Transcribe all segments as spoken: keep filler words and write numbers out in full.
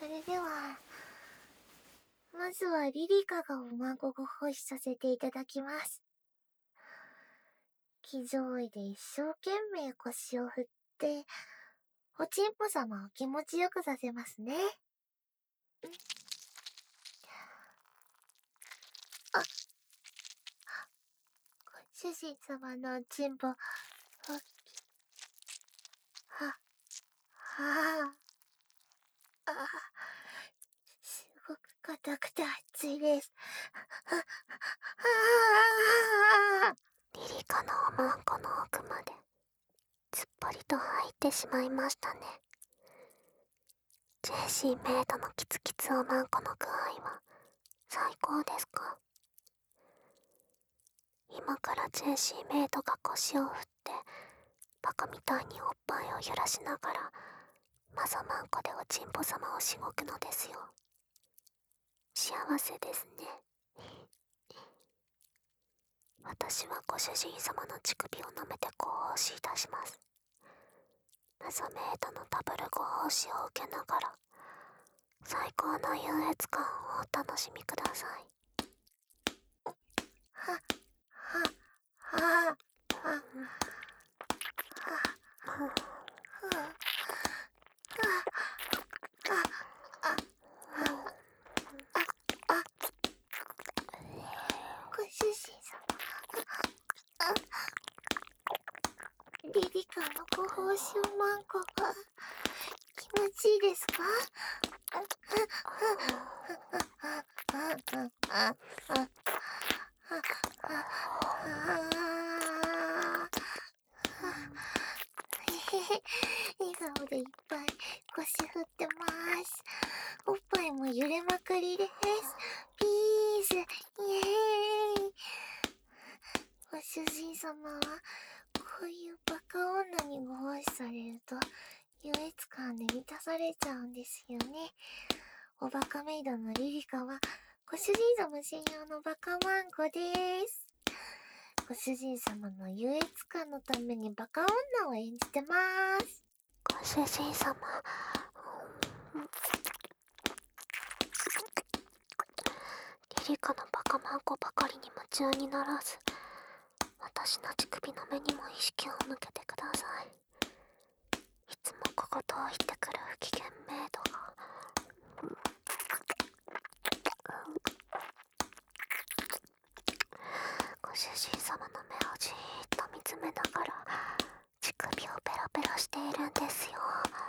れでは、まずはリリカがおまんこご奉仕させていただきます。騎乗位で一生懸命腰を振って、おちんぽ様を気持ちよくさせますね。あ、ご主人様のおちんぽ、は、は、はあ、あ、すごく硬くて熱いです。は、は、は、 リリカのおまんこの奥まで、すっぽりと入ってしまいましたね。ジェシーメイドのキツキツおまんこの具合は、最高ですか？今からジェシーメイドが腰を振って、バカみたいにおっぱいを揺らしながら、マザマンコでおちんぽ様をしごくのですよ。幸せですね。私はご主人様の乳首を舐めてご奉仕いたします。マザメイドのダブルご奉仕を受けながら、最高の優越感をお楽しみください。 は、は、は、は、は、ご主人様、リリカのご奉仕おまんこが気持ちいいですか？笑顔でいっぱい腰振ってます。おっぱいも揺れまくりです。ピース、イエーイ。ご主人様はこういうバカ女にご奉仕されると優越感で満たされちゃうんですよね。おバカメイドのリリカはご主人様専用のバカマンコです。ご主人様の優越感のためにバカ女を演じてます。 ご主人様、リリカのバカマンコばかりに夢中にならず、私の乳首の目にも意識を向けてください。いつも小言を言ってくる不機嫌メイドが、ご主人様の目をじーっと見つめながら乳首をペロペロしているんですよ。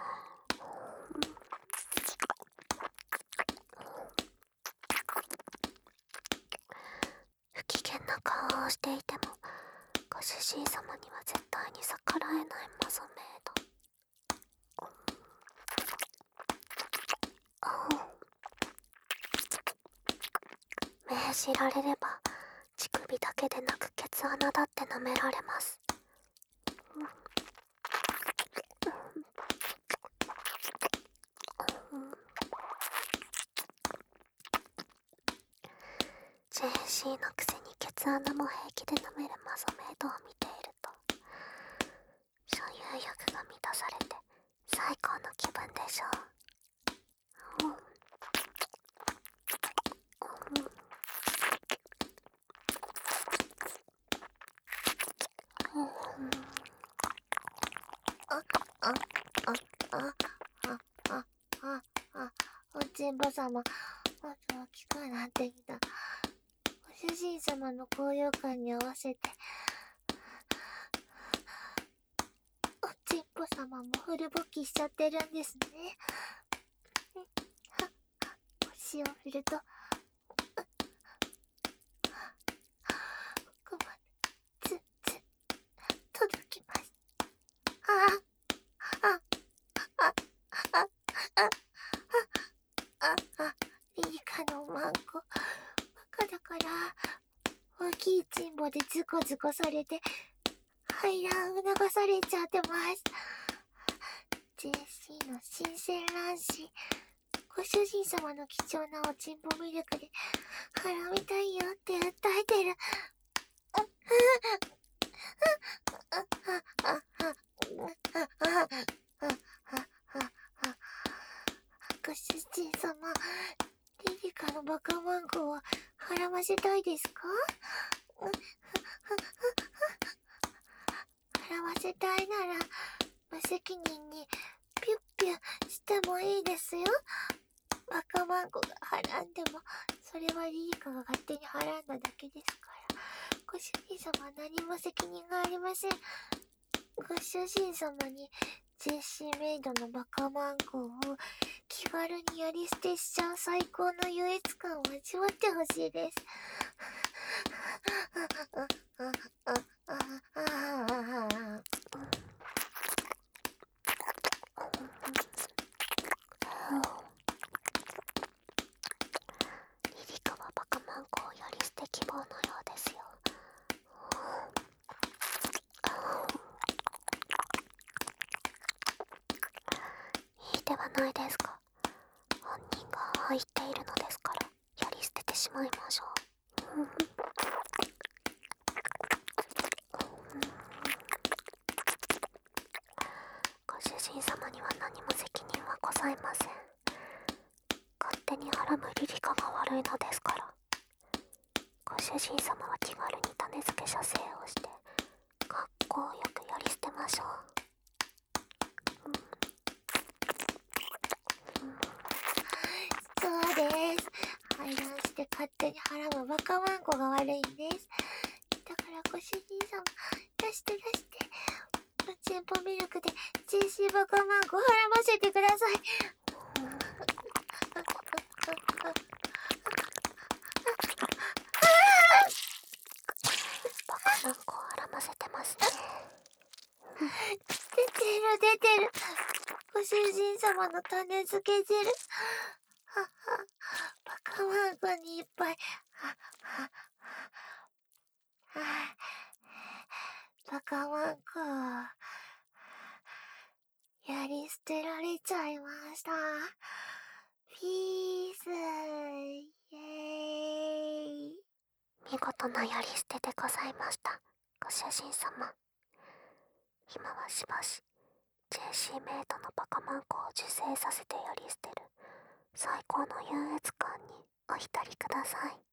不機嫌な顔をしていてもご主人様には絶対に逆らえないマゾメイド。命じられれば乳首だけでなくケツ穴だって舐められます。ジェーシー のくせにケツ穴も平気で舐めるマゾメイドを見ていると、所有欲が満たされて最高の気分でしょう。うん、うん、 あ、あ、あ、あ、あ、あ、あ、あ、おちんぽ様、もっと大きくなってきた。ご主人様の高揚感に合わせて、おちんぽ様もフル勃起しちゃってるんですね。腰を振ると、奥までつっつ届きます。ああ、あ、あ、あ、あ、あ、あ、リリカのおまんこ、バカだから、大きいチンボでズコズコされて、排卵促されちゃってます。ジェーシー の新鮮卵子、ご主人様の貴重なおちんぽミルクで絡みたいよって訴えてる。 ご主人様、リリカのバカマンコは払わせたいですか？払わせたいなら無責任にピュッピュしてもいいですよ。バカマンコが払んでもそれはリリカが勝手に払んだだけですから、ご主人様は何も責任がありません。ご主人様にジェシーメイドのバカマンコを気軽にやり捨てしちゃう最高の優越感を味わってほしいです。 リリカはバカマンコをやり捨て希望のようですよ。いいではないですか。犯人が入っているのですから、やり捨ててしまいましょう。ご主人様には何も責任はございません。勝手にはらむリリカが悪いのですから。ご主人様は気軽に種付け射精をしてかっこよくやり捨てましょう。 そうです。排卵して勝手に払むバカマンコが悪いんです。だからご主人様、出して出して。パチンポミルクで ジェーシー バカマンコ払わせてください。 バカマンコをあらませてますね。 出てる出てる。ご主人様の種付け汁。はは、バカマンコにいっぱい。ははは、バカマンコやり捨てられちゃいました。ピース、イエーイ。 見事なやり捨てでございました、ご主人様。今はしばしジェーシーメイドのバカマンコを受精させてやり捨てる最高の優越感にお浸りください。